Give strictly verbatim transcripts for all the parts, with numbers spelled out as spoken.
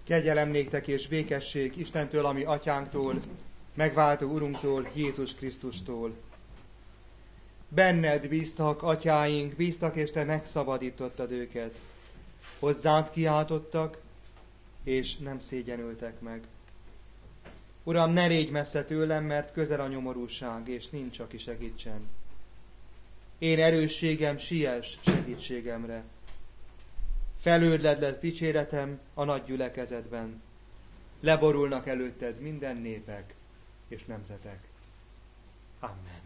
Kegyelem néktek és békesség Istentől, ami atyánktól, megváltó Urunktól, Jézus Krisztustól. Benned bíztak atyáink, bíztak, és te megszabadítottad őket. Hozzád kiáltottak, és nem szégyenültek meg. Uram, ne légy messze tőlem, mert közel a nyomorúság, és nincs, aki segítsen. Én erősségem, siess segítségemre. Felőled lesz dicséretem a nagy gyülekezetben. Leborulnak előtted minden népek és nemzetek. Amen.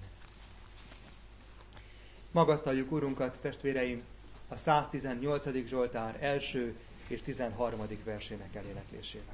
Magasztaljuk Urunkat, testvéreim, a száztizennyolcadik Zsoltár első és tizenharmadik versének eléneklésével.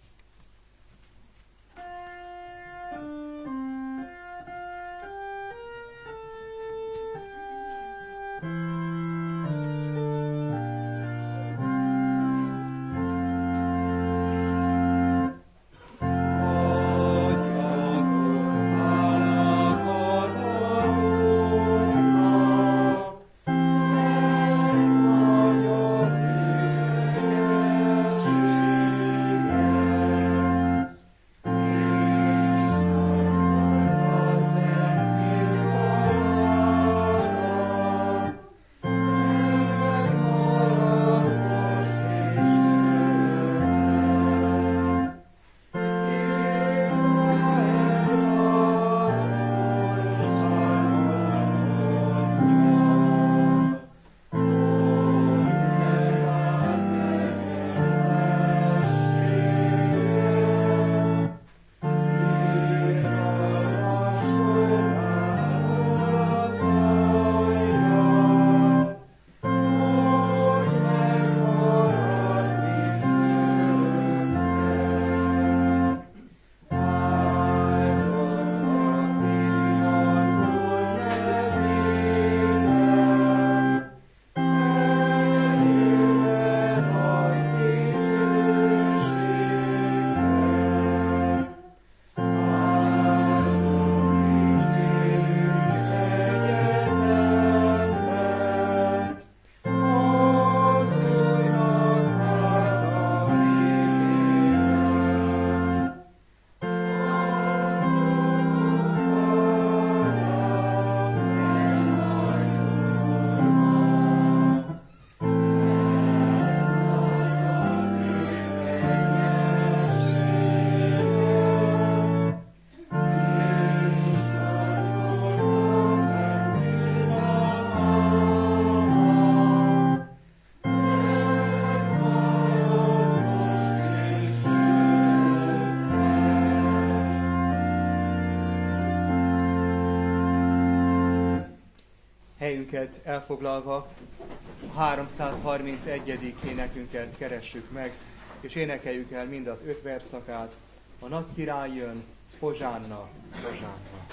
Helyünket elfoglalva a háromszázharmincegyedik énekünket keressük meg, és énekeljük el mind az öt versszakát. A nagy király jön, hozsánna, hozsánna.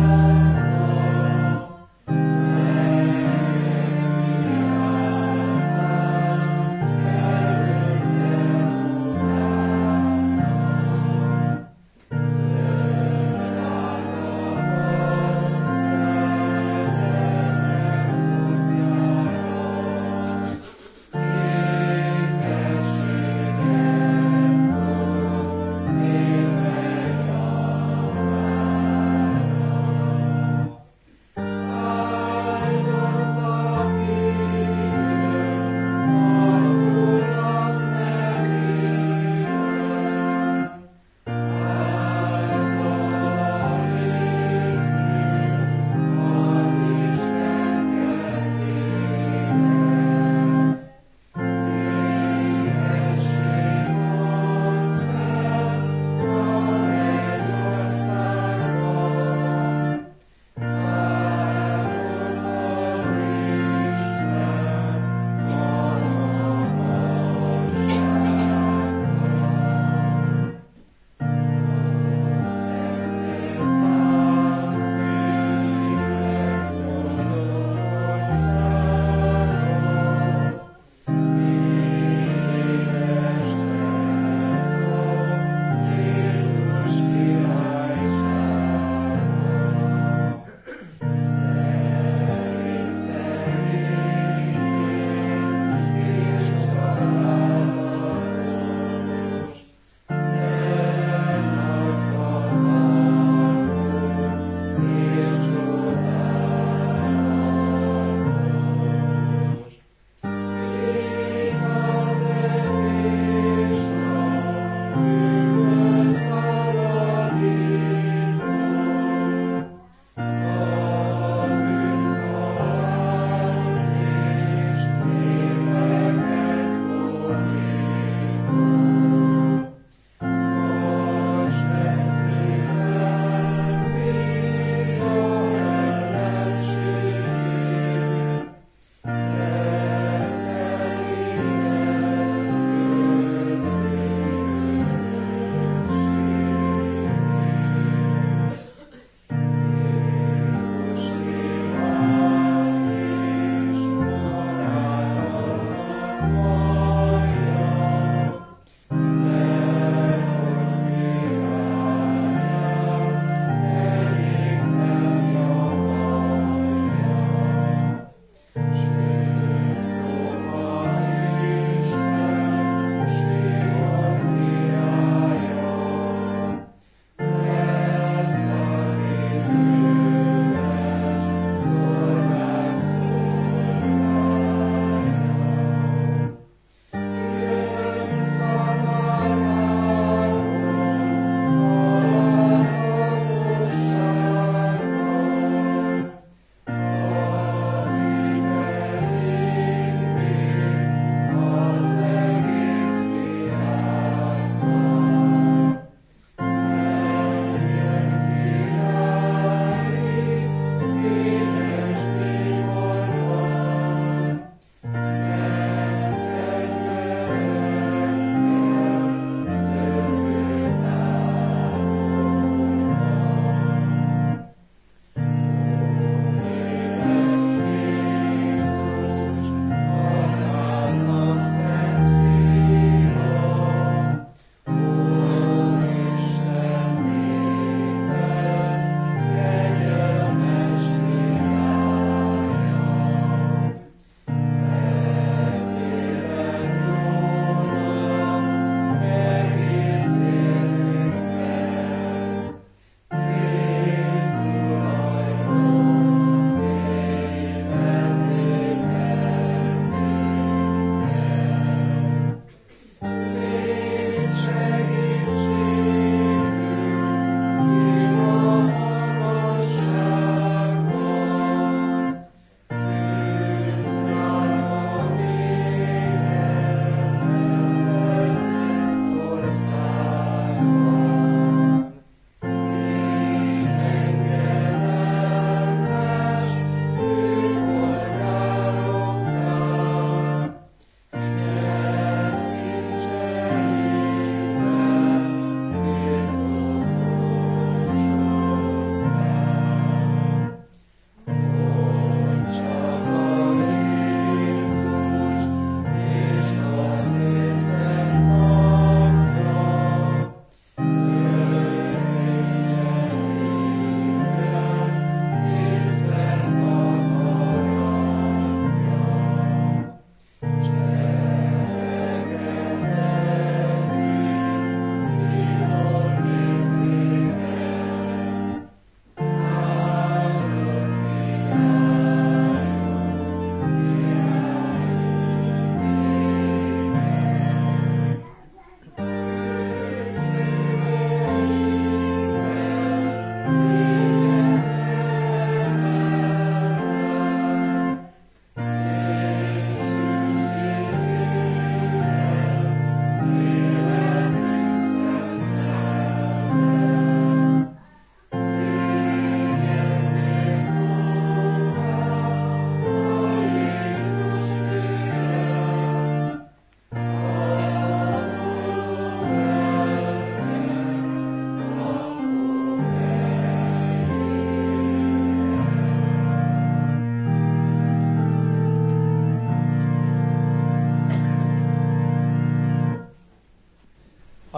Amen.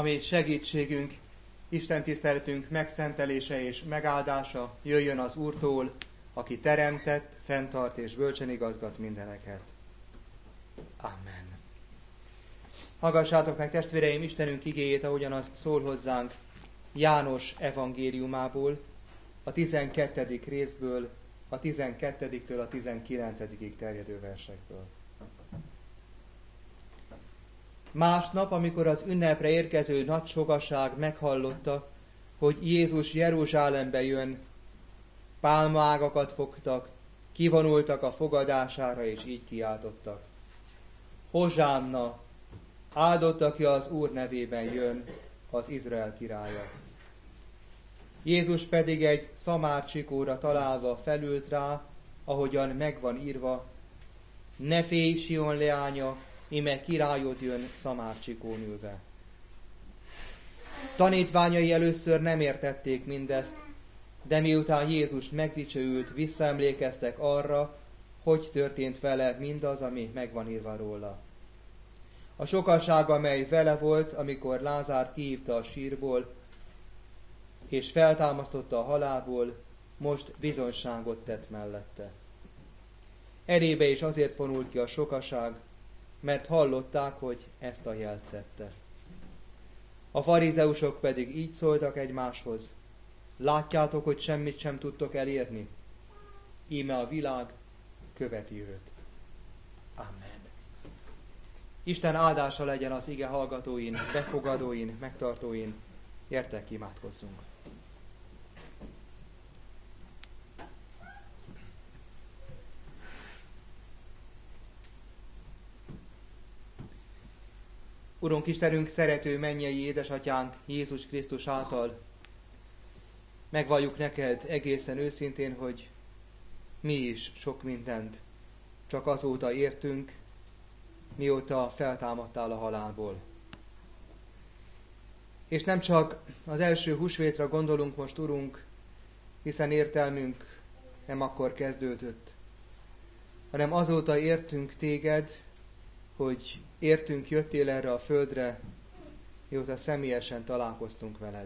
ami segítségünk, Isten tiszteletünk megszentelése és megáldása jöjjön az Úrtól, aki teremtett, fenntart és bölcsen igazgat mindeneket. Amen. Hallgassátok meg, testvéreim, Istenünk igéjét, ahogyan az szól hozzánk János evangéliumából, a tizenkettedik részből, a tizenkettediktől a tizenkilencedikig terjedő versekből. Másnap, amikor az ünnepre érkező nagy sokaság meghallotta, hogy Jézus Jeruzsálembe jön, pálmaágakat fogtak, kivonultak a fogadására, és így kiáltottak: Hozsánna! Áldott, aki az Úr nevében jön, az Izrael királya. Jézus pedig egy szamárcsikóra találva felült rá, ahogyan megvan írva: Ne félj, Sion leánya, íme királyod jön szamárcsikón ülve. Tanítványai először nem értették mindezt, de miután Jézus megdicsőült, visszaemlékeztek arra, hogy történt vele mindaz, ami megvan írva róla. A sokaság, amely vele volt, amikor Lázárt kihívta a sírból, és feltámasztotta a halálból, most bizonyságot tett mellette. Elébe is azért vonult ki a sokaság, mert hallották, hogy ezt a jelt tette. A farizeusok pedig így szóltak egymáshoz: Látjátok, hogy semmit sem tudtok elérni? Íme a világ követi őt. Amen. Isten áldása legyen az ige hallgatóin, befogadóin, megtartóin. Gyertek, imádkozzunk. Urunk Istenünk, szerető mennyei édesatyánk Jézus Krisztus által megvalljuk neked egészen őszintén, hogy mi is sok mindent csak azóta értünk, mióta feltámadtál a halálból. És nem csak az első húsvétra gondolunk most, Urunk, hiszen értelmünk nem akkor kezdődött, hanem azóta értünk téged, hogy értünk jöttél erre a földre, mióta személyesen találkoztunk veled.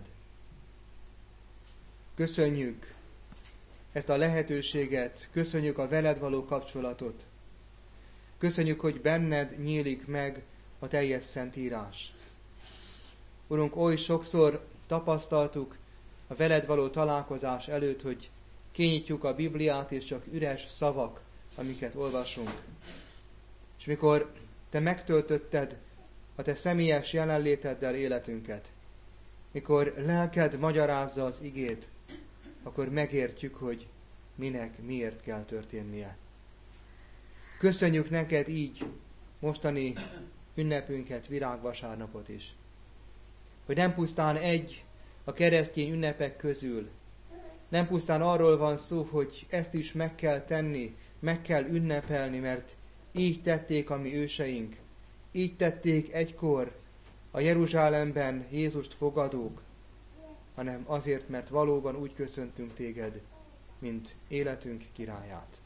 Köszönjük ezt a lehetőséget, köszönjük a veled való kapcsolatot, köszönjük, hogy benned nyílik meg a teljes Szentírás. Urunk, oly sokszor tapasztaltuk a veled való találkozás előtt, hogy kinyitjuk a Bibliát, és csak üres szavak, amiket olvasunk. És mikor te megtöltötted a te személyes jelenléteddel életünket, mikor lelked magyarázza az igét, akkor megértjük, hogy minek, miért kell történnie. Köszönjük neked így mostani ünnepünket, virágvasárnapot is, hogy nem pusztán egy a keresztény ünnepek közül, nem pusztán arról van szó, hogy ezt is meg kell tenni, meg kell ünnepelni, mert így tették a mi őseink, így tették egykor a Jeruzsálemben Jézust fogadók, hanem azért, mert valóban úgy köszöntünk téged, mint életünk királyát.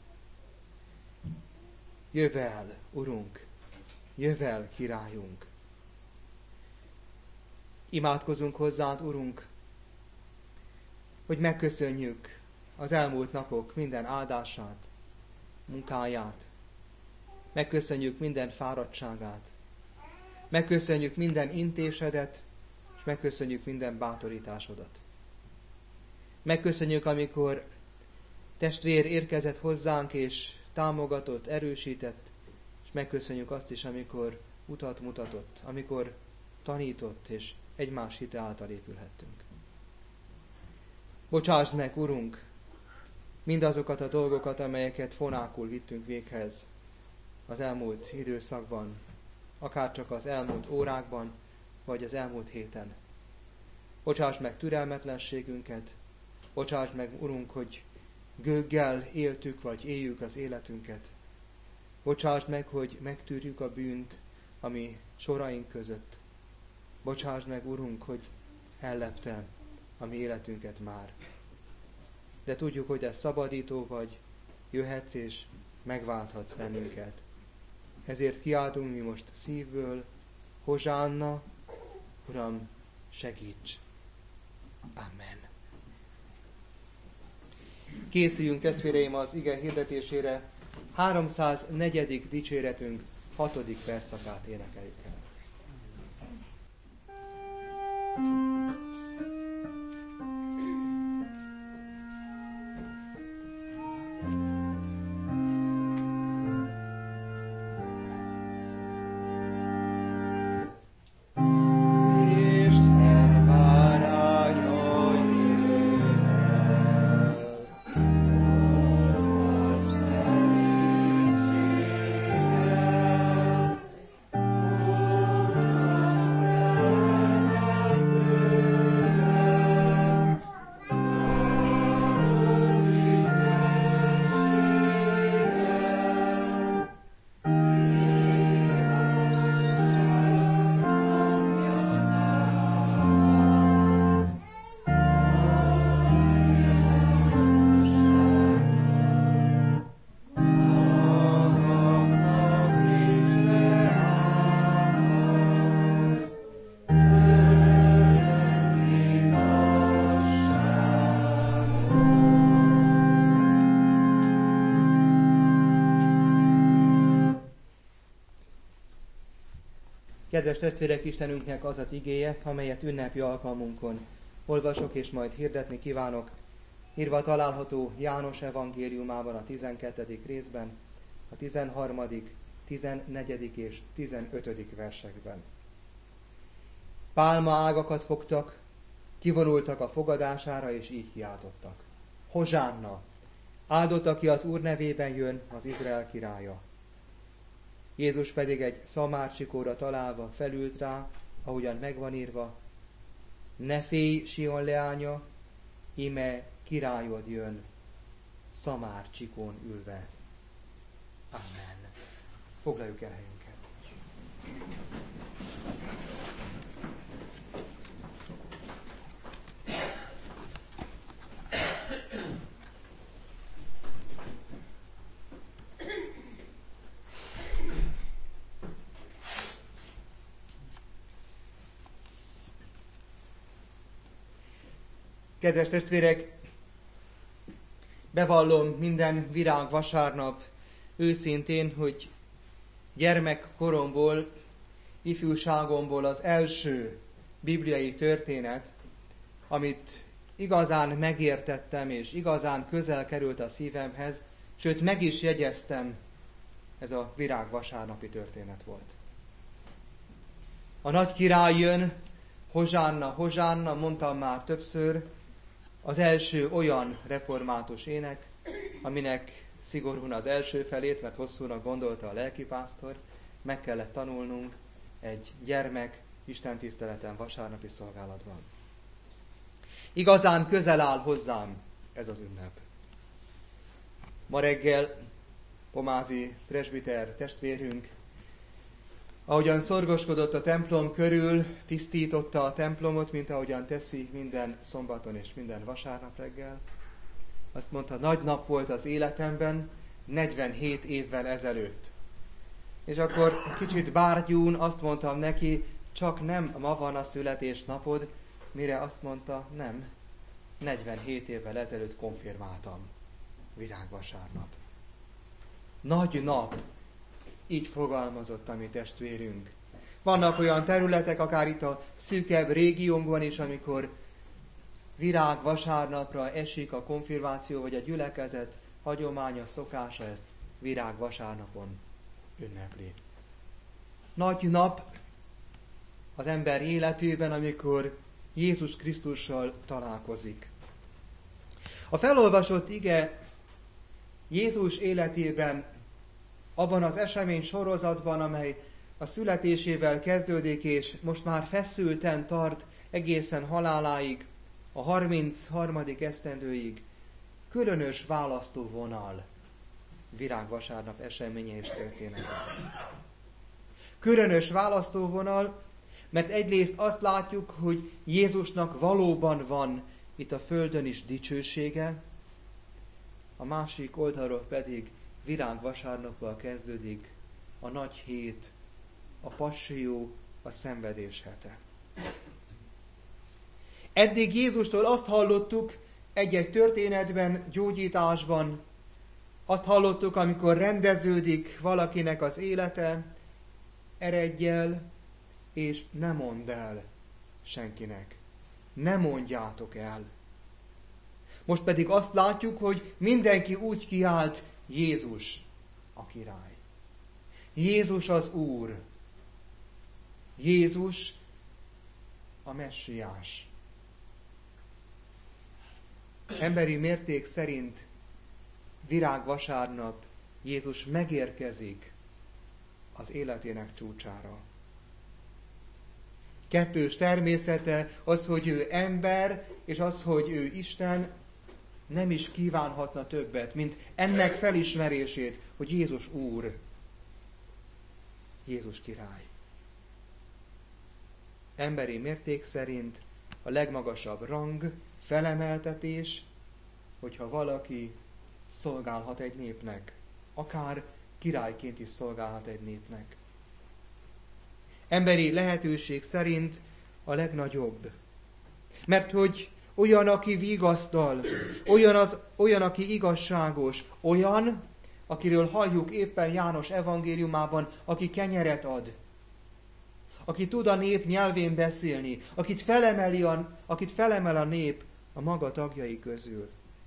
Jövel, Urunk, jövel, királyunk! Imádkozunk hozzád, Urunk, hogy megköszönjük az elmúlt napok minden áldását, munkáját, megköszönjük minden fáradtságát, megköszönjük minden intésedet, és megköszönjük minden bátorításodat. Megköszönjük, amikor testvér érkezett hozzánk, és támogatott, erősített, és megköszönjük azt is, amikor utat mutatott, amikor tanított, és egymás hite által épülhettünk. Bocsásd meg, Urunk, mindazokat a dolgokat, amelyeket fonákul vittünk véghez az elmúlt időszakban, akár csak az elmúlt órákban, vagy az elmúlt héten. Bocsásd meg türelmetlenségünket, bocsásd meg, Urunk, hogy gőggel éltük, vagy éljük az életünket. Bocsásd meg, hogy megtűrjük a bűnt, ami soraink között. Bocsásd meg, Urunk, hogy ellepte a mi életünket már. De tudjuk, hogy ez szabadító vagy, jöhetsz és megválthatsz bennünket. Ezért kiáltunk mi most szívből: Hozsánna, Uram, segíts. Amen. Készüljünk, testvéreim, az ige hirdetésére. háromszáznegyedik dicséretünk hatodik versszakát énekeljük el. Kedves testvérek, Istenünknek az az igéje, amelyet ünnepi alkalmunkon olvasok és majd hirdetni kívánok, írva található János evangéliumában a tizenkettedik részben, a tizenharmadik, tizennegyedik és tizenötödik versekben. Pálma ágakat fogtak, kivonultak a fogadására, és így kiáltottak: Hozsánna! Áldott, aki az Úr nevében jön, az Izrael királya. Jézus pedig egy szamárcsikóra találva felült rá, ahogyan megvan írva: Ne félj, Sion leánya, íme királyod jön, szamárcsikón ülve. Amen. Foglaljuk el helyünket. Kedves testvérek, bevallom minden virág vasárnap őszintén, hogy gyermekkoromból, ifjúságomból az első bibliai történet, amit igazán megértettem és igazán közel került a szívemhez, sőt meg is jegyeztem, ez a virág vasárnapi történet volt. A nagy király jön, Hozsánna, Hozsánna, mondtam már többször, az első olyan református ének, aminek szigorúan az első felét, mert hosszúnak gondolta a lelkipásztor, meg kellett tanulnunk egy gyermek istentiszteleten vasárnapi szolgálatban. Igazán közel áll hozzám ez az ünnep. Ma reggel Pomázi presbiter testvérünk, ahogyan szorgoskodott a templom körül, tisztította a templomot, mint ahogyan teszi minden szombaton és minden vasárnap reggel. Azt mondta, nagy nap volt az életemben, negyvenhét évvel ezelőtt. És akkor kicsit bárgyún azt mondtam neki, csak nem ma van a születésnapod, mire azt mondta, nem, negyvenhét évvel ezelőtt konfirmáltam, virágvasárnap. Nagy nap, így fogalmazott a mi testvérünk. Vannak olyan területek, akár itt a szűkebb régiónkban is, amikor virágvasárnapra esik a konfirmáció, vagy a gyülekezet hagyománya, szokása, ezt virágvasárnapon ünnepli. Nagy nap az ember életében, amikor Jézus Krisztussal találkozik. A felolvasott ige Jézus életében, abban az esemény sorozatban, amely a születésével kezdődik, és most már feszülten tart egészen haláláig, a harmincharmadik esztendőig, különös választóvonal virágvasárnap eseménye és története. Különös választóvonal, mert egyrészt azt látjuk, hogy Jézusnak valóban van itt a földön is dicsősége, a másik oldalról pedig virágvasárnappal kezdődik a nagy hét, a passió, a szenvedés hete. Eddig Jézustól azt hallottuk egy-egy történetben, gyógyításban, azt hallottuk, amikor rendeződik valakinek az élete, eredj el, és ne mondd el senkinek. Ne mondjátok el. Most pedig azt látjuk, hogy mindenki úgy kiált, Jézus a király. Jézus az Úr. Jézus a messiás. Emberi mérték szerint virágvasárnap Jézus megérkezik az életének csúcsára. Kettős természete az, hogy ő ember, és az, hogy ő Isten, nem is kívánhatna többet, mint ennek felismerését, hogy Jézus Úr, Jézus király. Emberi mérték szerint a legmagasabb rang, felemeltetés, hogyha valaki szolgálhat egy népnek, akár királyként is szolgálhat egy népnek. Emberi lehetőség szerint a legnagyobb. Mert hogy olyan, aki vigasztal, olyan, az, olyan, aki igazságos, olyan, akiről halljuk éppen János evangéliumában, aki kenyeret ad, aki tud a nép nyelvén beszélni, akit, felemeli a, akit felemel a nép a maga tagjai közül.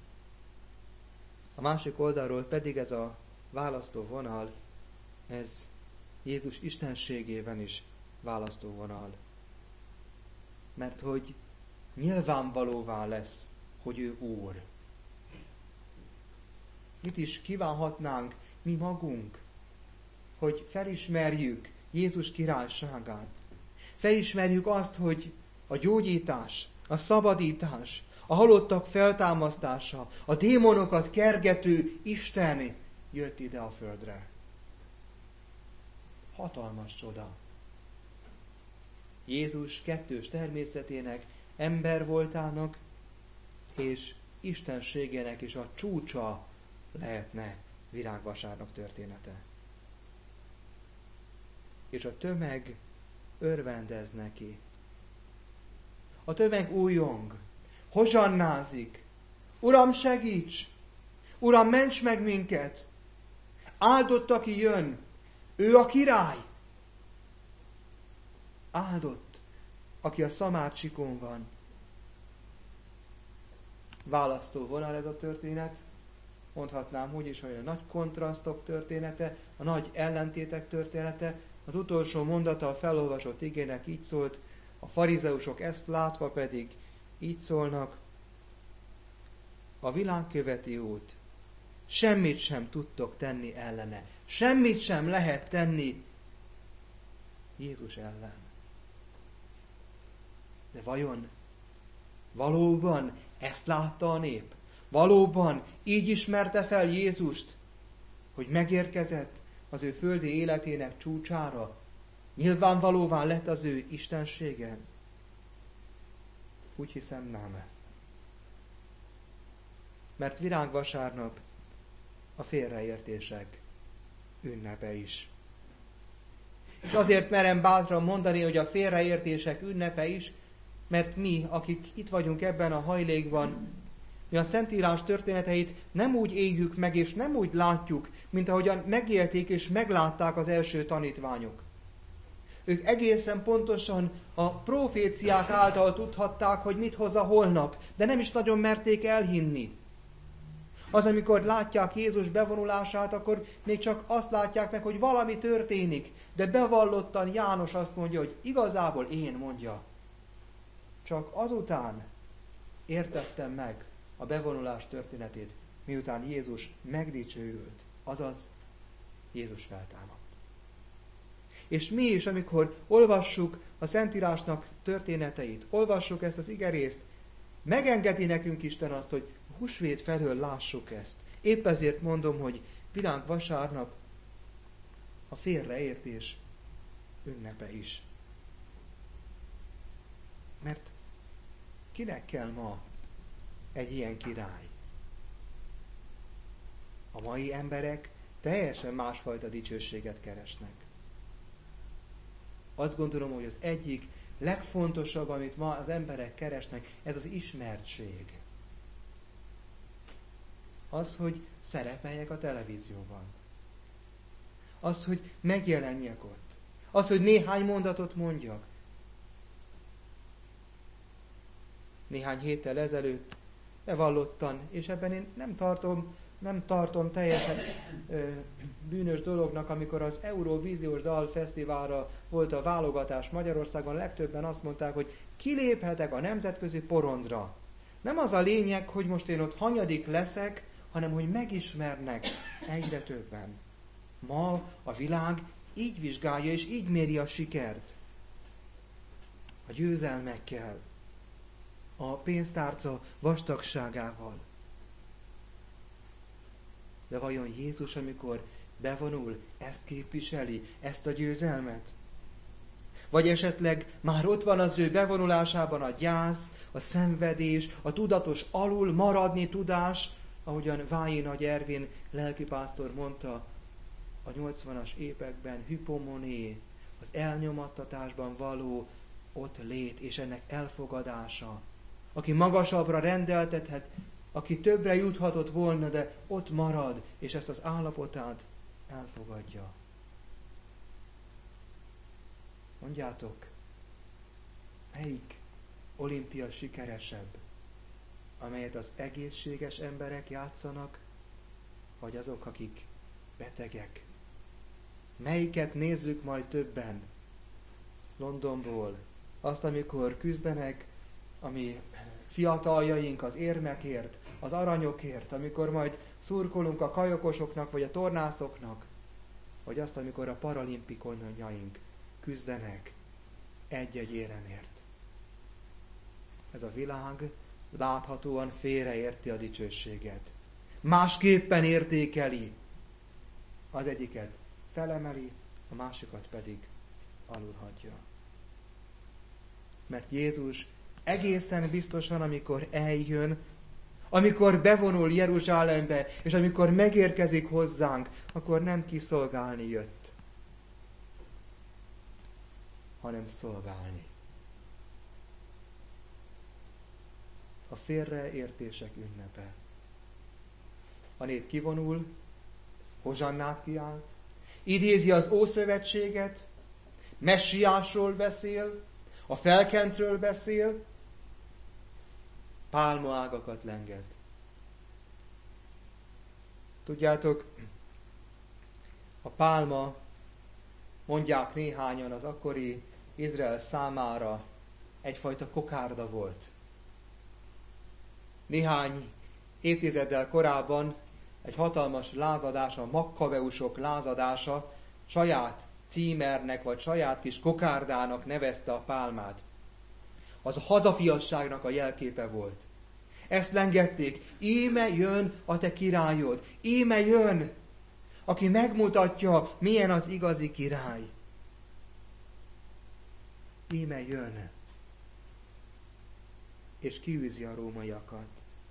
A másik oldalról pedig ez a választó vonal, ez Jézus istenségében is választó vonal. Mert hogy nyilvánvalóvá lesz, hogy ő Úr. Mit is kívánhatnánk mi magunk, hogy felismerjük Jézus királyságát. Felismerjük azt, hogy a gyógyítás, a szabadítás, a halottak feltámasztása, a démonokat kergető Isten jött ide a földre. Hatalmas csoda. Jézus kettős természetének, ember voltának és istenségének is a csúcsa lehetne virágvasárnap története. És a tömeg örvendez neki. A tömeg újjong, hozsannázik. Uram, segíts! Uram, ments meg minket! Áldott, aki jön! Ő a király! Áldott, aki a szamárcsikón van. Választó vonal ez a történet. Mondhatnám úgy is, hogy a nagy kontrasztok története, a nagy ellentétek története. Az utolsó mondata a felolvasott igének így szólt, a farizeusok ezt látva pedig így szólnak: a világ követi út. Semmit sem tudtok tenni ellene. Semmit sem lehet tenni Jézus ellen. De vajon valóban ezt látta a nép? Valóban így ismerte fel Jézust, hogy megérkezett az ő földi életének csúcsára? Nyilvánvalóvá lett az ő istensége? Úgy hiszem, nem. Mert virágvasárnap a félreértések ünnepe is. És azért merem bátran mondani, hogy a félreértések ünnepe is, mert mi, akik itt vagyunk ebben a hajlékban, mi a Szentírás történeteit nem úgy éljük meg, és nem úgy látjuk, mint ahogyan megélték és meglátták az első tanítványok. Ők egészen pontosan a proféciák által tudhatták, hogy mit hoz a holnap, de nem is nagyon merték elhinni. Az, amikor látják Jézus bevonulását, akkor még csak azt látják meg, hogy valami történik, de bevallottan János azt mondja, hogy igazából én, mondja. Csak azután értettem meg a bevonulás történetét, miután Jézus megdicsőült, azaz Jézus feltámadt. És mi is, amikor olvassuk a Szentírásnak történeteit, olvassuk ezt az igerészt, megengedi nekünk Isten azt, hogy húsvét felől lássuk ezt. Épp ezért mondom, hogy virágvasárnap a félreértés ünnepe is. Mert kinek kell ma egy ilyen király? A mai emberek teljesen másfajta dicsőséget keresnek. Azt gondolom, hogy az egyik legfontosabb, amit ma az emberek keresnek, ez az ismertség. Az, hogy szerepeljek a televízióban. Az, hogy megjelenjek ott. Az, hogy néhány mondatot mondjak. Néhány héttel ezelőtt bevallottan, és ebben én nem tartom, nem tartom teljesen ö, bűnös dolognak, amikor az Eurovíziós Dalfesztiválra volt a válogatás Magyarországon, legtöbben azt mondták, hogy kiléphetek a nemzetközi porondra. Nem az a lényeg, hogy most én ott hanyadik leszek, hanem hogy megismernek egyre többen. Ma a világ így vizsgálja és így méri a sikert. A győzelmekkel, a pénztárca vastagságával. De vajon Jézus, amikor bevonul, ezt képviseli, ezt a győzelmet? Vagy esetleg már ott van az ő bevonulásában a gyász, a szenvedés, a tudatos alul maradni tudás, ahogyan Vályi Nagy Ervin lelkipásztor mondta a nyolcvanas években, hypomoné, az elnyomattatásban való ott lét és ennek elfogadása. Aki magasabbra rendeltethet, aki többre juthatott volna, de ott marad, és ezt az állapotát elfogadja. Mondjátok, melyik olimpia sikeresebb, amelyet az egészséges emberek játszanak, vagy azok, akik betegek? Melyiket nézzük majd többen Londonból? Azt, amikor küzdenek a mi fiataljaink az érmekért, az aranyokért, amikor majd szurkolunk a kajokosoknak vagy a tornászoknak, vagy azt, amikor a paralimpikonjaink küzdenek egy-egy éremért. Ez a világ láthatóan félreérti a dicsőséget. Másképpen értékeli. Az egyiket felemeli, a másikat pedig alulhagyja. Mert Jézus egészen biztosan, amikor eljön, amikor bevonul Jeruzsálembe, és amikor megérkezik hozzánk, akkor nem kiszolgálni jött, hanem szolgálni. A félreértések ünnepe. A nép kivonul, hozsannát kiált, idézi az Ószövetséget, messiásról beszél, a felkentről beszél, pálmaágakat lenget. Tudjátok, a pálma, mondják néhányan, az akkori Izrael számára egyfajta kokárda volt. Néhány évtizeddel korábban egy hatalmas lázadás, a makkabeusok lázadása saját címernek vagy saját kis kokárdának nevezte a pálmát. Az a hazafiasságnak a jelképe volt. Ezt lengették, íme jön a te királyod, íme jön, aki megmutatja, milyen az igazi király. Íme jön, és kiűzi a rómaiakat.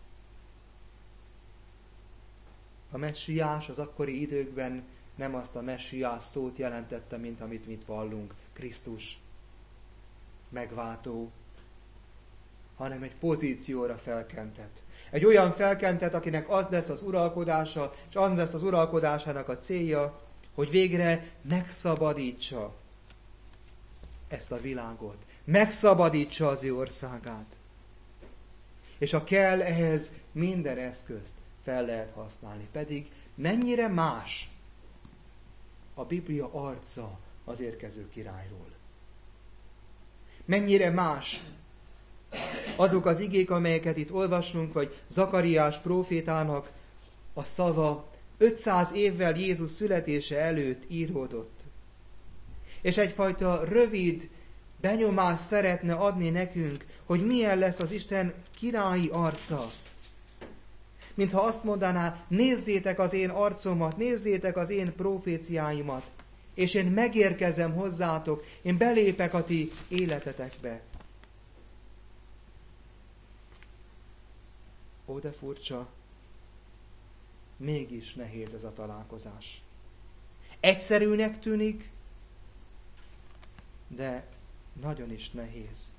A messiás az akkori időkben nem azt a messiás szót jelentette, mint amit mit vallunk, Krisztus, megváltó, hanem egy pozícióra felkentett. Egy olyan felkentett, akinek az lesz az uralkodása, és az lesz az uralkodásának a célja, hogy végre megszabadítsa ezt a világot. Megszabadítsa az ő országát. És ha kell, ehhez minden eszközt fel lehet használni. Pedig mennyire más a Biblia arca az érkező királyról. Mennyire más azok az igék, amelyeket itt olvasunk, vagy Zakariás prófétának a szava ötszáz évvel Jézus születése előtt íródott. És egyfajta rövid benyomást szeretne adni nekünk, hogy milyen lesz az Isten királyi arca. Mintha azt mondaná, nézzétek az én arcomat, nézzétek az én proféciáimat, és én megérkezem hozzátok, én belépek a ti életetekbe. Ó, de furcsa, mégis nehéz ez a találkozás. Egyszerűnek tűnik, de nagyon is nehéz.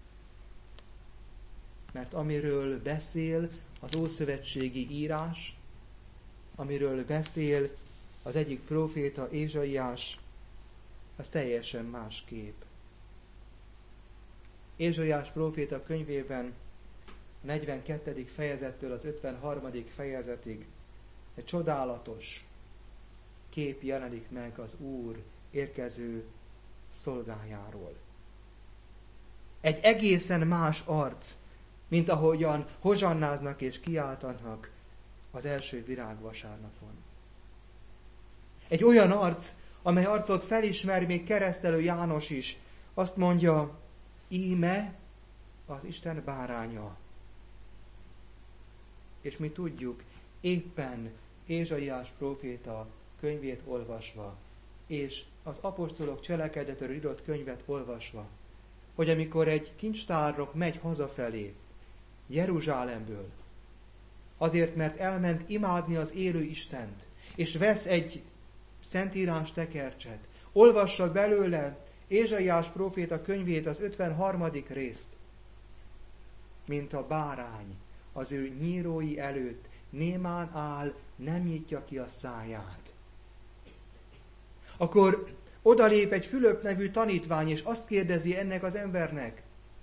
Mert amiről beszél az ószövetségi írás, amiről beszél az egyik próféta, Ézsaiás, az teljesen más kép. Ézsaiás próféta könyvében negyvenkettedik fejezettől az ötvenharmadik fejezetig egy csodálatos kép jelenik meg az Úr érkező szolgájáról. Egy egészen más arc, mint ahogyan hozsannáznak és kiáltanak az első virágvasárnapon. Egy olyan arc, amely arcot felismer még Keresztelő János is. Azt mondja, íme az Isten báránya. És mi tudjuk, éppen Ézsaiás próféta könyvét olvasva, és az apostolok cselekedetéről írott könyvet olvasva, hogy amikor egy kincstárnok megy hazafelé, Jeruzsálemből, azért, mert elment imádni az élő Istent, és vesz egy szentírás tekercset, olvassa belőle Ézsaiás próféta könyvét, az ötvenharmadik részt, mint a bárány az ő nyírói előtt némán áll, nem nyitja ki a száját. Akkor odalép egy Fülöp nevű tanítvány, és azt kérdezi ennek az embernek,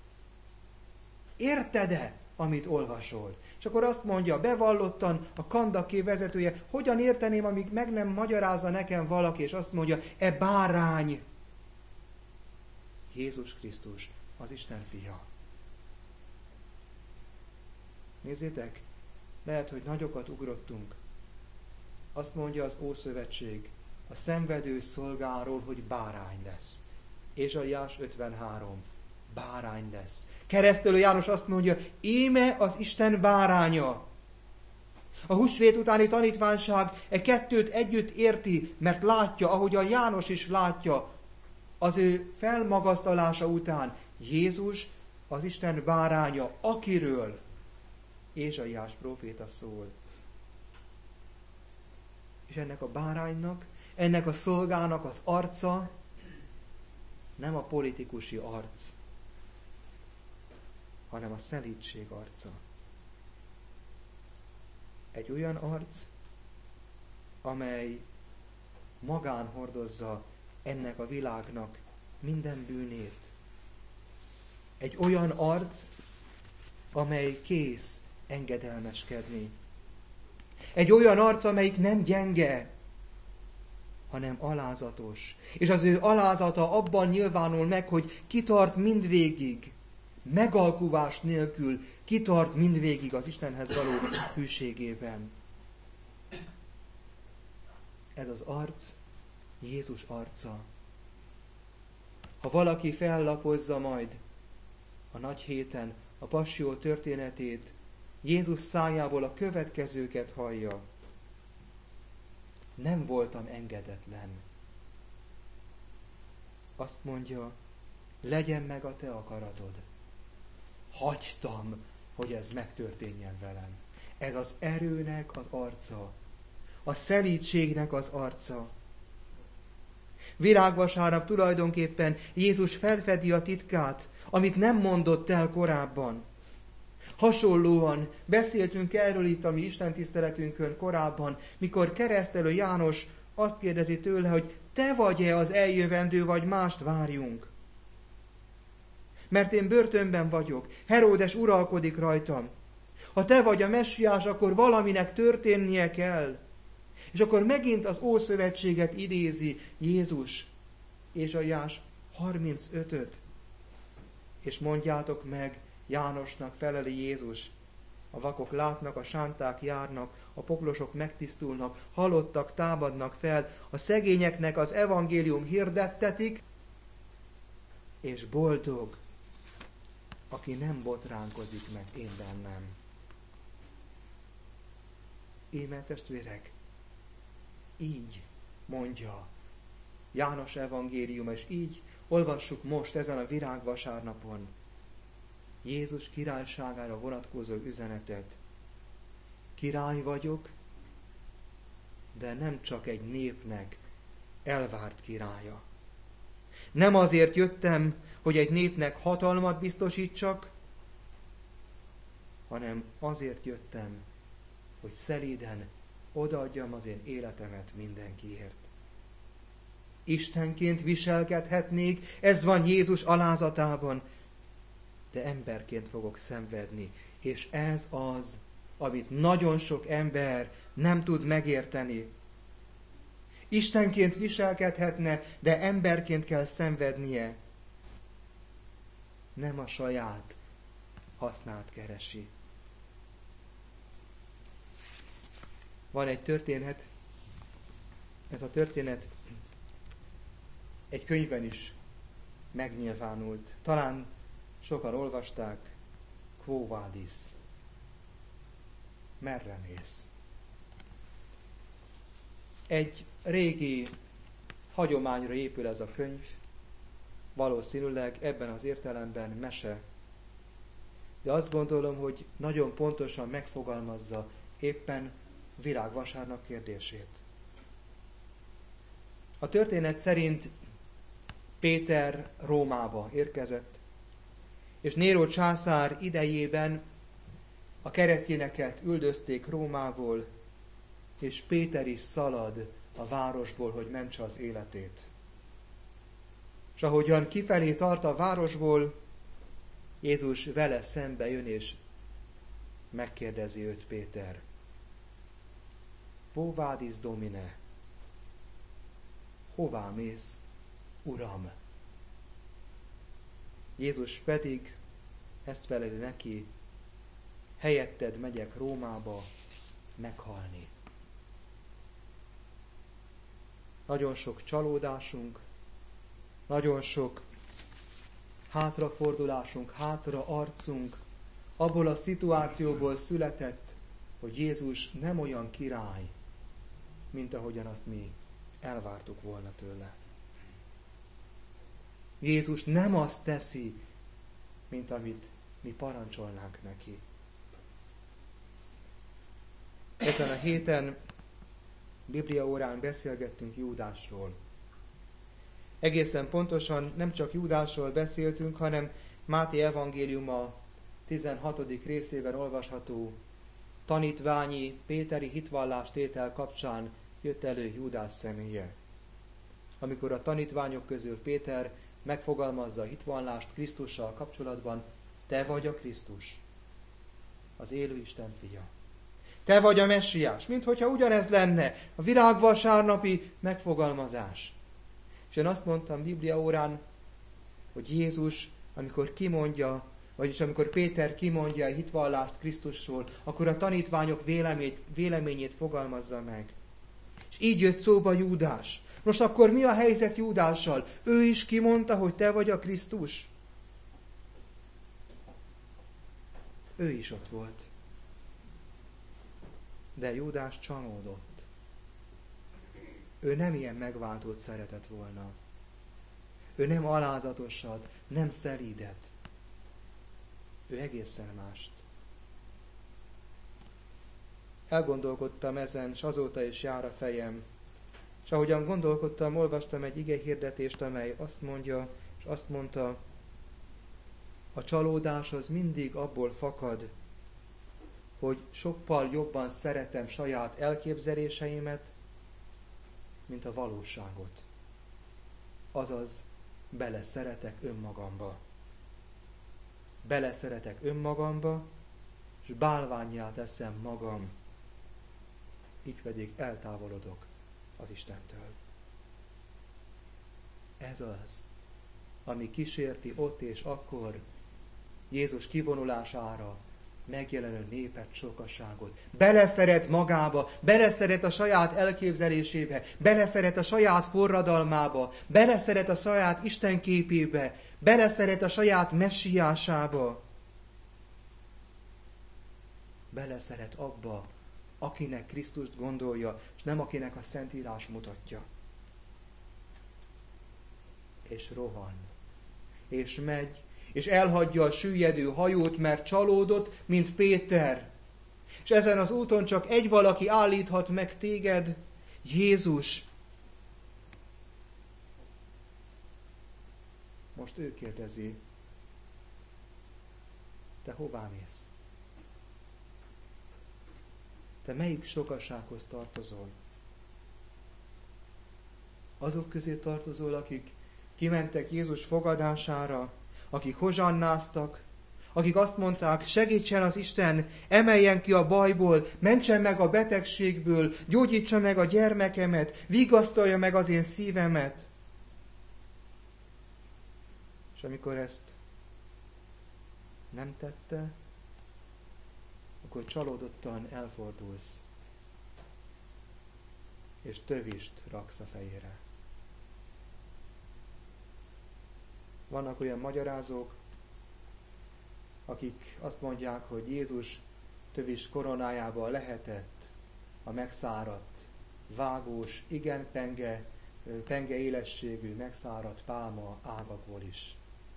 érted-e, amit olvasol? És akkor azt mondja, bevallottan a kandaké vezetője, hogyan érteném, amíg meg nem magyarázza nekem valaki, és azt mondja, e bárány, Jézus Krisztus, az Isten fia. Nézzétek, lehet, hogy nagyokat ugrottunk. Azt mondja az Ószövetség a szenvedő szolgáról, hogy bárány lesz. Ézsaiás ötvenhárom. Bárány lesz. Keresztelő János azt mondja, íme az Isten báránya. A húsvét utáni tanítványság e kettőt együtt érti, mert látja, ahogy a János is látja, az ő felmagasztalása után Jézus az Isten báránya, akiről Ézsaiás próféta szól. És ennek a báránynak, ennek a szolgának az arca nem a politikusi arc, hanem a szelídség arca. Egy olyan arc, amely magán hordozza ennek a világnak minden bűnét. Egy olyan arc, amely kész engedelmeskedni. Egy olyan arc, amelyik nem gyenge, hanem alázatos. És az ő alázata abban nyilvánul meg, hogy kitart mindvégig, megalkuvás nélkül, kitart mindvégig az Istenhez való hűségében. Ez az arc Jézus arca. Ha valaki fellapozza majd a nagy héten a passzió történetét, Jézus szájából a következőket hallja. Nem voltam engedetlen. Azt mondja, legyen meg a te akaratod. Hagytam, hogy ez megtörténjen velem. Ez az erőnek az arca. A szelídségnek az arca. Virágvasárnap tulajdonképpen Jézus felfedi a titkát, amit nem mondott el korábban. Hasonlóan beszéltünk erről itt a mi istentiszteletünkön korábban, mikor Keresztelő János azt kérdezi tőle, hogy te vagy-e az eljövendő, vagy mást várjunk. Mert én börtönben vagyok, Heródes uralkodik rajtam. Ha te vagy a messiás, akkor valaminek történnie kell. És akkor megint az Ószövetséget idézi Jézus, Ézsaiás harmincötöt. És mondjátok meg, Jánosnak feleli Jézus, a vakok látnak, a sánták járnak, a poklosok megtisztulnak, halottak támadnak fel, a szegényeknek az evangélium hirdettetik, és boldog, aki nem botránkozik meg én bennem. Íme testvérek, így mondja János evangélium, és így olvassuk most ezen a virágvasárnapon Jézus királyságára vonatkozó üzenetet. Király vagyok, de nem csak egy népnek elvárt királya. Nem azért jöttem, hogy egy népnek hatalmat biztosítsak, hanem azért jöttem, hogy szelíden odaadjam az én életemet mindenkiért. Istenként viselkedhetnék, ez van Jézus alázatában, de emberként fogok szenvedni, és ez az, amit nagyon sok ember nem tud megérteni. Istenként viselkedhetne, de emberként kell szenvednie. Nem a saját hasznát keresi. Van egy történet, ez a történet egy könyvben is megnyilvánult. Talán sokan olvasták, Quo Vadis? Merre mész? Egy régi hagyományra épül ez a könyv, valószínűleg ebben az értelemben mese. De azt gondolom, hogy nagyon pontosan megfogalmazza éppen virágvasárnap kérdését. A történet szerint Péter Rómába érkezett, és Néró császár idejében a keresztényeket üldözték Rómából, és Péter is szalad a városból, hogy mentse az életét. És ahogyan kifelé tart a városból, Jézus vele szembe jön, és megkérdezi őt Péter. Quo vadis, Domine? Hová mész, Uram? Jézus pedig ezt feleli neki, helyetted megyek Rómába meghalni. Nagyon sok csalódásunk, nagyon sok hátrafordulásunk, hátra arcunk abból a szituációból született, hogy Jézus nem olyan király, mint ahogyan azt mi elvártuk volna tőle. Jézus nem azt teszi, mint amit mi parancsolnánk neki. Ezen a héten Biblia órán beszélgettünk Júdásról. Egészen pontosan nem csak Júdásról beszéltünk, hanem Máté evangéliuma tizenhatodik részében olvasható tanítványi péteri hitvallástétel kapcsán jött elő Júdás személye. Amikor a tanítványok közül Péter megfogalmazza a hitvallást Krisztussal kapcsolatban, te vagy a Krisztus, az élő Isten fia. Te vagy a messiás, minthogyha ugyanez lenne a virágvasárnapi megfogalmazás. És én azt mondtam Biblia órán, hogy Jézus, amikor kimondja, vagyis amikor Péter kimondja a hitvallást Krisztusról, akkor a tanítványok véleményét, véleményét fogalmazza meg. És így jött szóba Júdás. Most akkor mi a helyzet Júdással? Ő is kimondta, hogy te vagy a Krisztus? Ő is ott volt. De Júdás csalódott. Ő nem ilyen megváltót szeretett volna. Ő nem alázatosat, nem szelídet. Ő egészen mást. Elgondolkodtam ezen, és azóta is jár a fejem. És ahogyan gondolkodtam, olvastam egy igehirdetést, amely azt mondja, és azt mondta, a csalódás az mindig abból fakad, hogy sokkal jobban szeretem saját elképzeléseimet, mint a valóságot. Azaz, beleszeretek önmagamba. Beleszeretek önmagamba, és bálvánnyá teszem magam. Így pedig eltávolodok az Istentől. Ez az, ami kísérti ott és akkor Jézus kivonulására megjelenő népet sokaságot. Beleszeret magába, beleszeret a saját elképzelésébe, beleszeret a saját forradalmába, beleszeret a saját istenképébe, beleszeret a saját messiásába. Beleszeret abba, akinek Krisztust gondolja, és nem akinek a Szentírás mutatja. És rohan, és megy, és elhagyja a süllyedő hajót, mert csalódott, mint Péter. És ezen az úton csak egy valaki állíthat meg téged, Jézus. Most ő kérdezi, te hová mész? Te melyik sokasághoz tartozol? Azok közé tartozol, akik kimentek Jézus fogadására, akik hozsannáztak, akik azt mondták, segítsen az Isten, emeljen ki a bajból, mentsen meg a betegségből, gyógyítsa meg a gyermekemet, vigasztalja meg az én szívemet. És amikor ezt nem tette, akkor csalódottan elfordulsz, és tövist raksz a fejére. Vannak olyan magyarázók, akik azt mondják, hogy Jézus tövis koronájában lehetett a megszáradt, vágós, igen penge, penge élességű, megszáradt pálma ágakból is.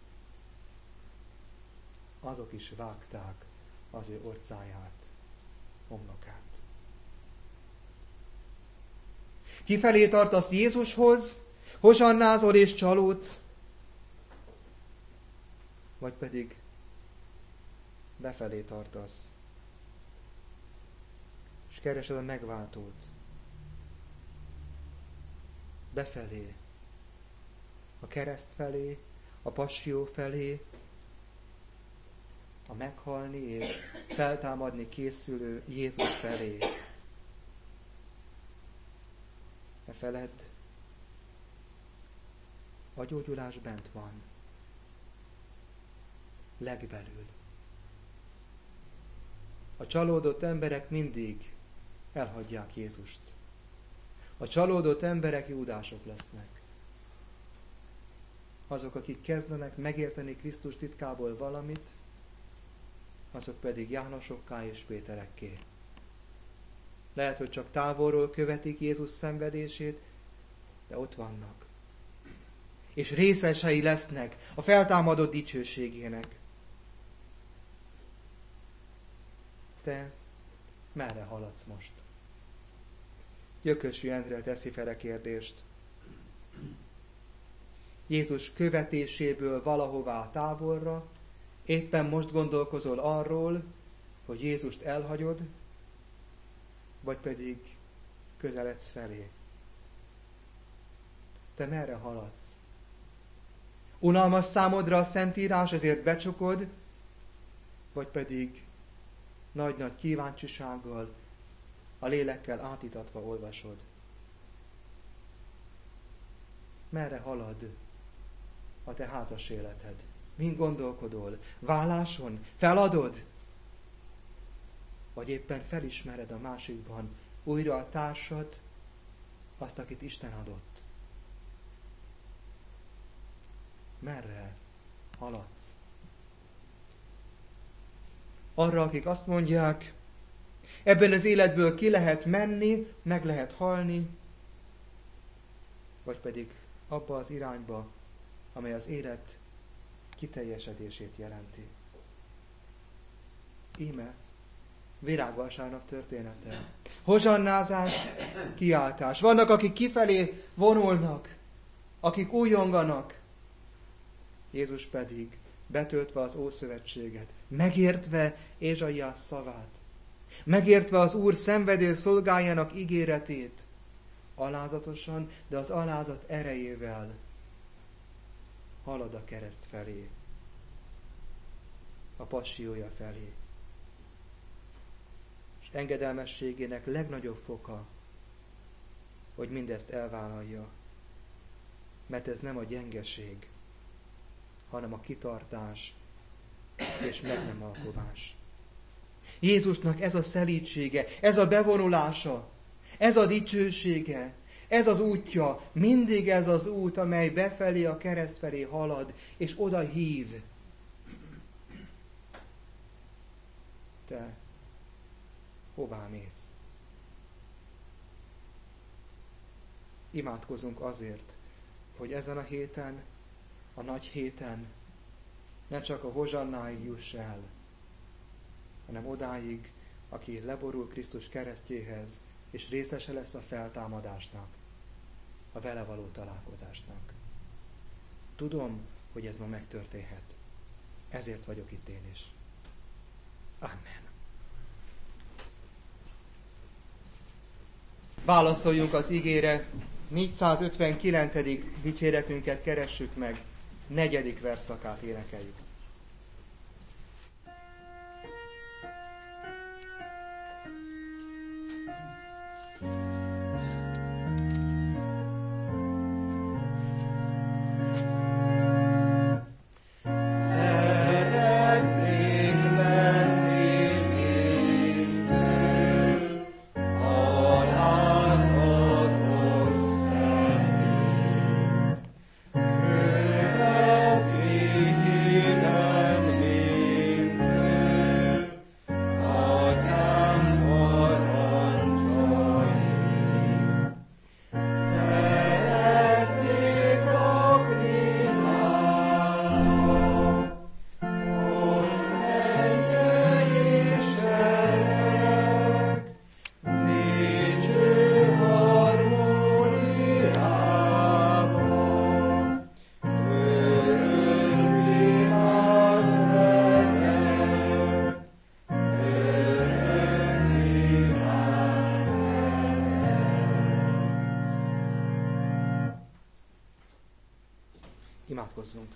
Azok is vágták az ő orcáját, homlokát. Kifelé tartasz Jézushoz, hozsannázol és csalódsz, vagy pedig befelé tartasz, és keresed a megváltót. Befelé, a kereszt felé, a passió felé, a meghalni és feltámadni készülő Jézus felé. Ne feledd, a gyógyulás bent van, legbelül. A csalódott emberek mindig elhagyják Jézust. A csalódott emberek Júdások lesznek. Azok, akik kezdenek megérteni Krisztus titkából valamit, azok pedig Jánosokká és Péterekké. Lehet, hogy csak távolról követik Jézus szenvedését, de ott vannak. És részesei lesznek a feltámadott dicsőségének. Te merre haladsz most? Gyökösi Endre teszi fel a kérdést. Jézus követéséből valahová távolra, éppen most gondolkozol arról, hogy Jézust elhagyod, vagy pedig közeledsz felé. Te merre haladsz? Unalmas számodra a Szentírás, ezért becsukod, vagy pedig nagy-nagy kíváncsisággal, a lélekkel átítatva olvasod. Merre halad a te házas életed? Mind gondolkodol? Válláson? Feladod? Vagy éppen felismered a másikban újra a társad, azt, akit Isten adott? Merre haladsz? Arra, akik azt mondják, ebben az életből ki lehet menni, meg lehet halni, vagy pedig abba az irányba, amely az élet kiteljesedését jelenti. Íme virágvasárnap története. Hozsannázás, kiáltás. Vannak, akik kifelé vonulnak, akik újonganak. Jézus pedig betöltve az Ószövetséget, megértve Ézsaiás szavát, megértve az Úr szenvedő szolgájának ígéretét, alázatosan, de az alázat erejével halad a kereszt felé, a passiója felé. És engedelmességének legnagyobb foka, hogy mindezt elvállalja, mert ez nem a gyengeség, hanem a kitartás és meg nem alkovás. Jézusnak ez a szelídsége, ez a bevonulása, ez a dicsősége, ez az útja, mindig ez az út, amely befelé, a kereszt felé halad, és oda hív. Te hová mész? Imádkozunk azért, hogy ezen a héten, a nagy héten ne csak a hozsannáig juss el, hanem odáig, aki leborul Krisztus keresztjéhez, és részese lesz a feltámadásnak, a vele való találkozásnak. Tudom, hogy ez ma megtörténhet. Ezért vagyok itt én is. Amen. Válaszoljunk az igére, négyszázötvenkilencedik dicséretünket keressük meg, negyedik versszakát énekeljük. Imádkozzunk.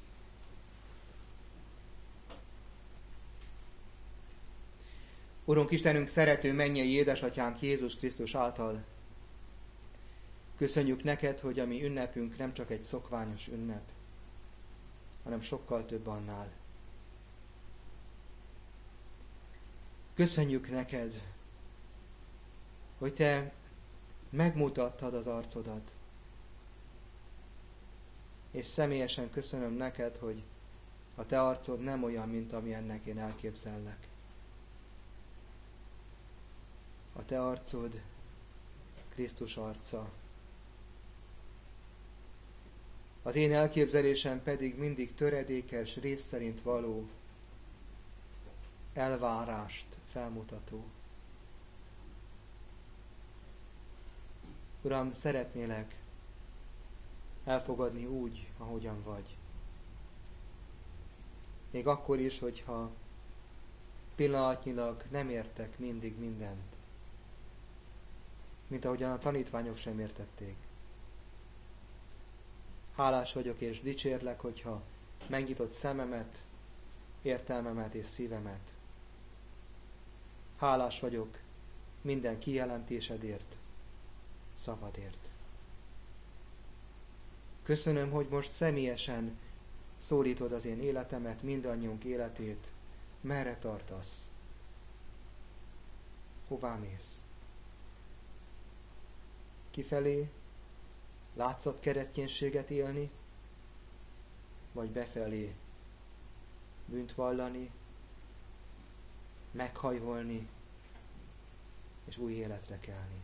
Urunk Istenünk, szerető mennyei édesatyánk Jézus Krisztus által, köszönjük neked, hogy a mi ünnepünk nem csak egy szokványos ünnep, hanem sokkal több annál. Köszönjük neked, hogy te megmutattad az arcodat, és személyesen köszönöm neked, hogy a te arcod nem olyan, mint amilyennek én elképzellek. A te arcod Krisztus arca. Az én elképzelésem pedig mindig töredékes, rész szerint való, elvárást felmutató. Uram, szeretnélek elfogadni úgy, ahogyan vagy. Még akkor is, hogyha pillanatnyilag nem értek mindig mindent, mint ahogyan a tanítványok sem értették. Hálás vagyok és dicsérlek, hogyha megnyitott szememet, értelmemet és szívemet. Hálás vagyok minden kijelentésedért, szavadért. Köszönöm, hogy most személyesen szólítod az én életemet, mindannyiunk életét. Merre tartasz? Hová mész? Kifelé látszat kereszténységet élni, vagy befelé bűnt vallani, meghajholni, és új életre kelni.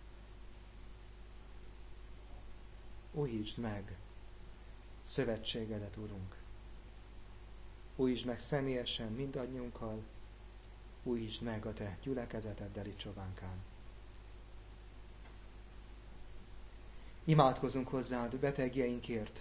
Újítsd meg szövetségedet, Urunk. Újítsd meg személyesen mindannyiunkkal, újítsd meg a te gyülekezeteddel itt Csobánkán. Imádkozunk hozzád betegjeinkért.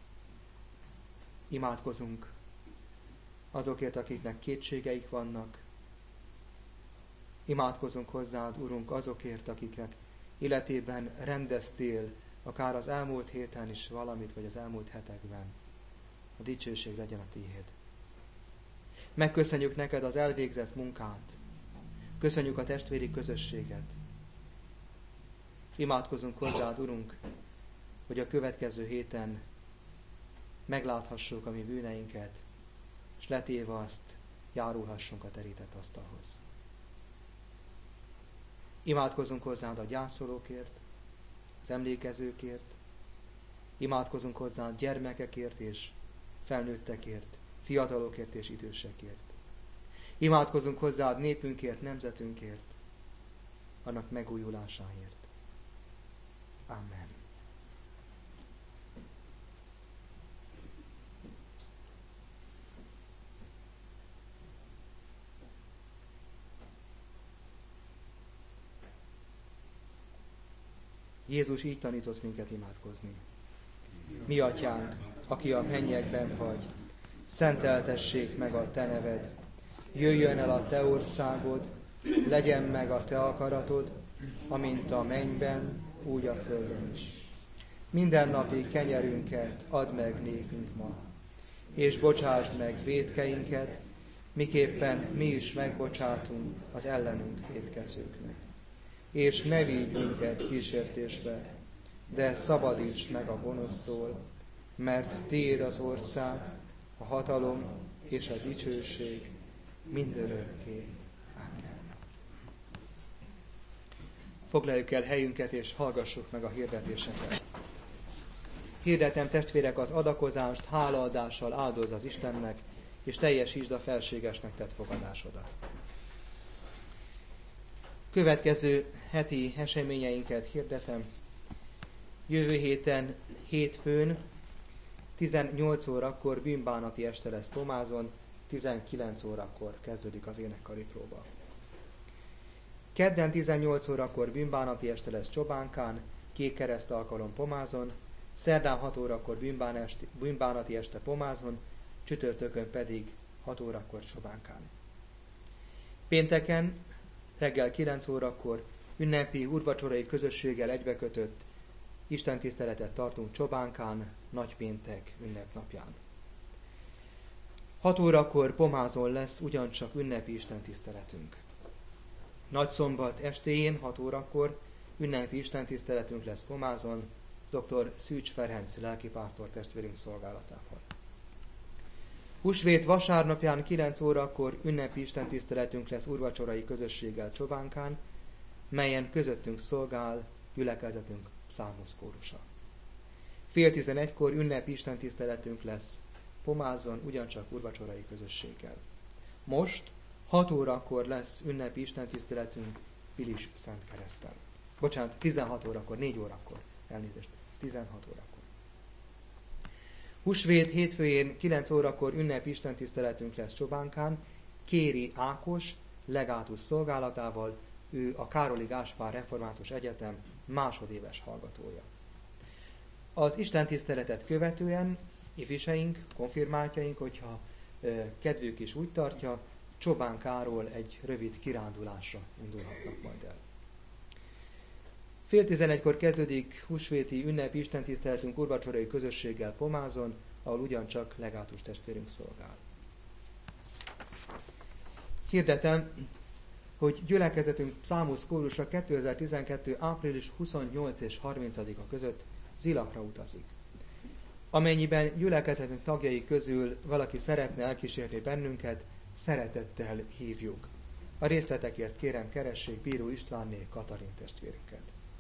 Imádkozunk azokért, akiknek kétségeik vannak. Imádkozunk hozzád, Urunk, azokért, akiknek életében rendeztél, akár az elmúlt héten is valamit, vagy az elmúlt hetekben. A dicsőség legyen a tiéd. Megköszönjük neked az elvégzett munkát. Köszönjük a testvéri közösséget. Imádkozunk hozzád, Urunk, hogy a következő héten megláthassuk a mi bűneinket, és letéve azt járulhassunk a terített asztalhoz. Imádkozunk hozzád a gyászolókért, az emlékezőkért, imádkozunk hozzád gyermekekért és felnőttekért, fiatalokért és idősekért. Imádkozunk hozzád népünkért, nemzetünkért, annak megújulásáért. Amen. Jézus így tanított minket imádkozni. Mi atyánk, aki a mennyekben vagy, szenteltessék meg a te neved, jöjjön el a te országod, legyen meg a te akaratod, amint a mennyben, úgy a földön is. Mindennapi kenyerünket add meg nékünk ma, és bocsásd meg vétkeinket, miképpen mi is megbocsátunk az ellenünk vétkezőknek. És ne vigy minket kísértésbe, de szabadíts meg a gonosztól, mert tiéd az ország, a hatalom és a dicsőség mindörökké. Amen. Foglaljuk el helyünket, és hallgassuk meg a hirdetéseket. Hirdetem, testvérek, az adakozást hálaadással áldozz az Istennek, és teljesítsd a felségesnek tett fogadásodat. Következő heti eseményeinket hirdetem. Jövő héten, hétfőn, tizennyolc órakor bűnbánati este lesz Pomázon, tizenkilenc órakor kezdődik az énekkari próba. Kedden tizennyolc órakor bűnbánati este lesz Csobánkán, kék kereszt alkalom Pomázon, szerdán hat órakor bűnbánati este Pomázon, csütörtökön pedig hat órakor Csobánkán. Pénteken reggel kilenc órakor ünnepi úrvacsorai közösséggel egybekötött istentiszteletet tartunk Csobánkán, nagypéntek ünnepnapján. hat órakor Pomázon lesz ugyancsak ünnepi istentiszteletünk. Nagyszombat estéjén hat órakor ünnepi istentiszteletünk lesz Pomázon, dr. Szűcs Ferenc lelkipásztor testvérünk szolgálatával. Húsvét vasárnapján kilenc órakor ünnepi istentiszteletünk lesz úrvacsorai közösséggel Csobánkán, melyen közöttünk szolgál gyülekezetünk pszálmusz kórusa. Fél tizenegykor ünnepi istentiszteletünk lesz Pomázon, ugyancsak úrvacsorai közösséggel. Most hat órakor lesz ünnepi istentiszteletünk Pilis Szentkereszten. Bocsánat, tizenhat órakor, négy órakor, elnézést, tizenhat órakor. Húsvét hétfőjén kilenc órakor ünnepi istentiszteletünk lesz Csobánkán, Kéri Ákos legátus szolgálatával, ő a Károli Gáspár Református Egyetem másodéves hallgatója. Az istentiszteletet követően ifjúsaink, konfirmáltjaink, hogyha e, kedvük is úgy tartja, Csobánkáról egy rövid kirándulásra indulhatnak majd el. Fél tizenegykor kezdődik húsvéti ünnepi istentiszteletünk úrvacsorai közösséggel Pomázon, ahol ugyancsak legátus testvérünk szolgál. Hirdetem, hogy gyülekezetünk pszálmusz kórusa kétezer-tizenkettő. április huszonnyolcadika és harmincadika között Zilachra utazik. Amennyiben gyülekezetünk tagjai közül valaki szeretne elkísérni bennünket, szeretettel hívjuk. A részletekért kérem, keressék Bíró Istvánné Katalin testvérünket.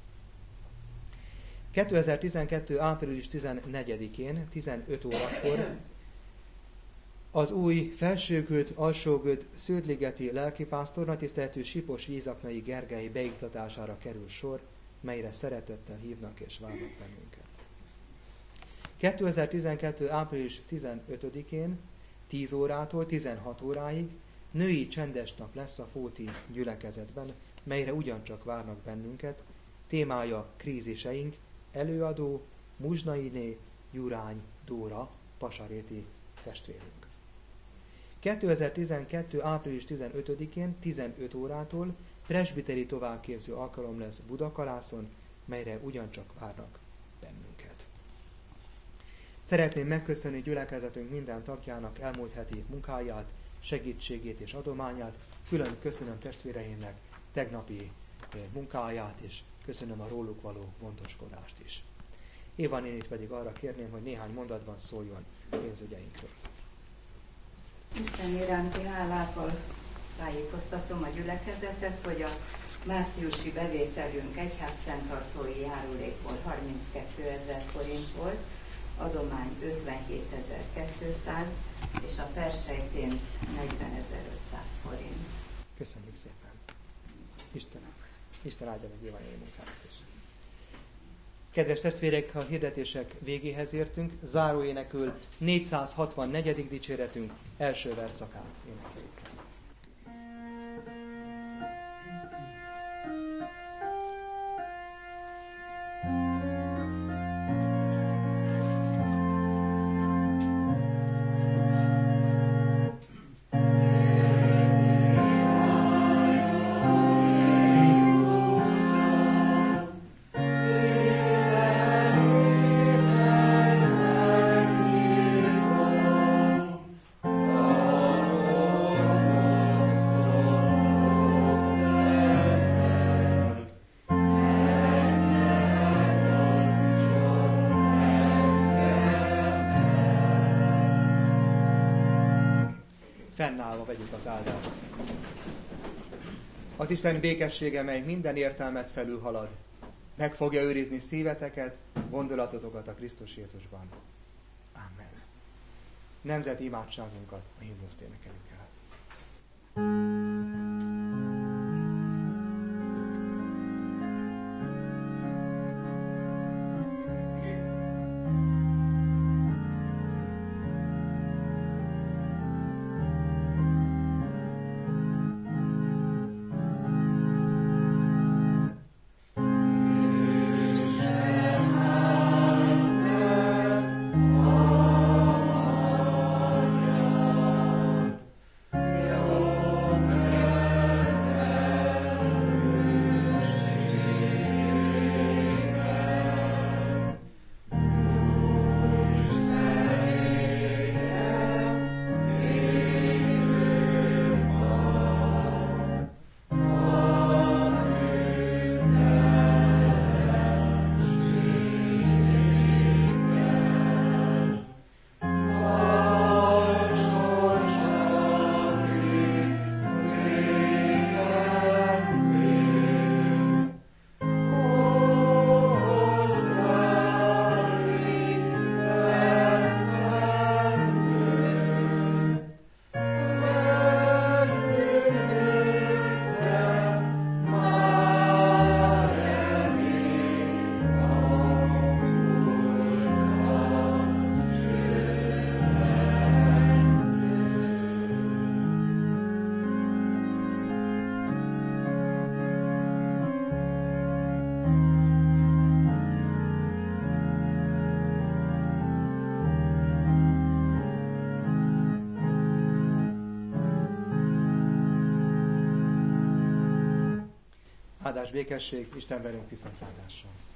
kétezer-tizenkettő. április tizennegyedikén, tizenöt órakor az új Felsőgöd, Alsógöd, Sződligeti lelkipásztor nagytiszteletű Sipos Jézaknai Gergely beiktatására kerül sor, melyre szeretettel hívnak és várnak bennünket. kétezer-tizenkettő. április tizenötödikén tíz órától tizenhat óráig női csendes nap lesz a Fóti gyülekezetben, melyre ugyancsak várnak bennünket. Témája kríziseink, előadó Muzsnainé Jurány Dóra, pasaréti testvérünk. kétezer-tizenkettő. április tizenötödikén tizenöt órától presbiteri továbbképző alkalom lesz Budakalászon, melyre ugyancsak várnak bennünket. Szeretném megköszönni gyülekezetünk minden tagjának elmúlt heti munkáját, segítségét és adományát. Külön köszönöm testvéreimnek tegnapi munkáját, és köszönöm a róluk való gondoskodást is. Éva nénit pedig arra kérném, hogy néhány mondatban szóljon pénzügyeinkről. Isten iránti hálával tájékoztatom a gyülekezetet, hogy a márciusi bevételünk egyházfenntartói járulékból harminckét-ezer forint volt, adomány ötvenhétezer-kétszáz, és a persejpénz negyvenezer-ötszáz forint. Köszönjük szépen! Isten, Isten áldja meg Éva néni munkámat is. Kedves testvérek, a hirdetések végéhez értünk, záróénekül négyszázhatvannegyedik dicséretünk első verszakát énekeljük. fennállva vegyük az áldást. Az Isten békessége, mely minden értelmet felülhalad, meg fogja őrizni szíveteket, gondolatotokat a Krisztus Jézusban. Amen. Nemzeti imádságunkat a himnuszt énekeljük el. Áldás békesség, Isten velünk viszontlátásra.